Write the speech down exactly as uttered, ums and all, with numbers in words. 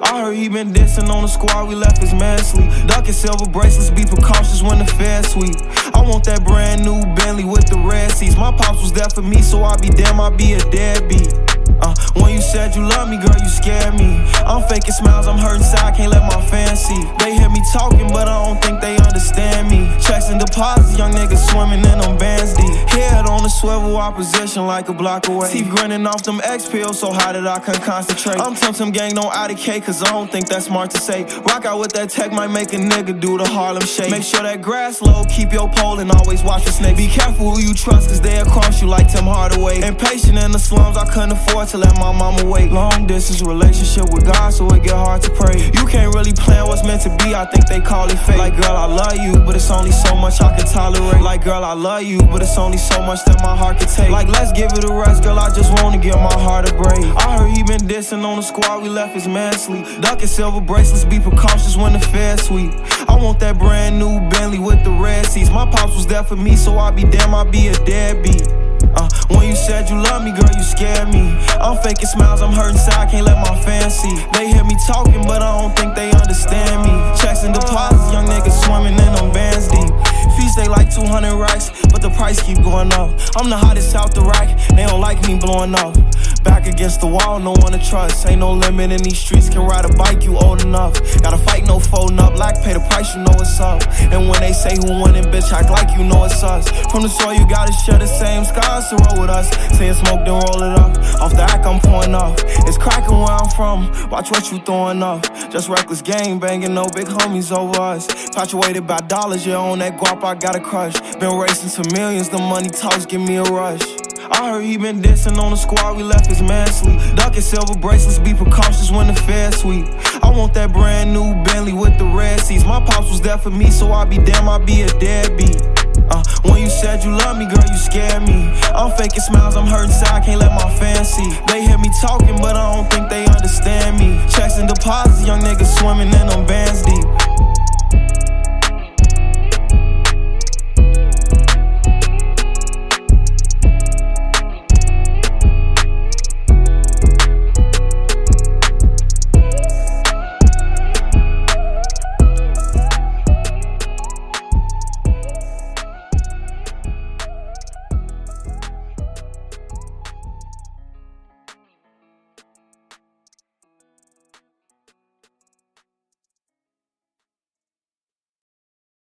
I heard he been dissing on the squad, we left his man sleep. Ducking silver bracelets, be precautious when the fair sweep. I want that brand new Bentley with the red seats. My pops was there for me, so I be damn, I be a deadbeat. Uh, when you said you love me, girl, you scared me. I'm faking smiles, I'm hurting inside, can't let my fans see. They hear me talking, but I don't think they understand me. Checks and deposits, young niggas swimming in them bands deep. Head on the swivel, opposition like a block away. Teeth grinning off them X pills, so how did I can concentrate? I'm Tum Tum Gang, no I D K, cause I don't think that's smart to say. Rock out with that tech might make a nigga do the Harlem Shake. Make sure that grass low, keep your pole, and always watch the snake. Be careful who you trust, cause they'll cross you like Tim Hardaway. Impatient in the slums, I couldn't afford to let my mama wait. Long distance relationship with God, so it get hard to pray. You can't really plan what's meant to be, I think they call it fate. Like girl, I love you, but it's only so much I can tolerate. Like girl, I love you, but it's only so much that my heart can take. Like let's give it a rest, girl, I just wanna give my heart a break. I heard he been dissing on the squad, we left his man sleep. Ducking silver bracelets, be precautious when the fair sweep. I want that brand new Bentley with the red seats. My pops was there for me, so I be damn, I be a deadbeat. Uh, when you said you love me, girl, you scared me. I'm faking smiles, I'm hurting inside, can't let my fans see. They hear me talking, but I don't think they understand me. Checks and deposits, young niggas swimming in them bands deep. Fees stay like two hundred racks, but the price keep going up. I'm the hottest out the rack, they don't like me blowing up. Back against the wall, no one to trust. Ain't no limit in these streets, can ride a bike, you old enough. Gotta fight, no folding up, like pay the price, you know what's up. And when they say who winning, bitch, act like you know it's us. From the soil, you gotta share the same skies to roll with us. Saying smoke, then roll it up. Off the act, I'm pouring up. It's cracking where I'm from, watch what you throwing up. Just reckless game banging, no big homies over us. Fatuated by dollars, yeah, on that guap, I got a crush. Been racing to millions, the money talks, give me a rush. I heard he been dissing on the squad, we left his man sleep. Ducking silver bracelets, be precautious when the fair sweep. I want that brand new Bentley with the red seats. My pops was there for me, so I be damn, I be a deadbeat. Uh, when you said you love me, girl, you scared me. I'm faking smiles, I'm hurting inside, can't let my fans see. They hear me talking, but I don't think they understand me. Checks and deposits, young niggas swimming in them bands deep.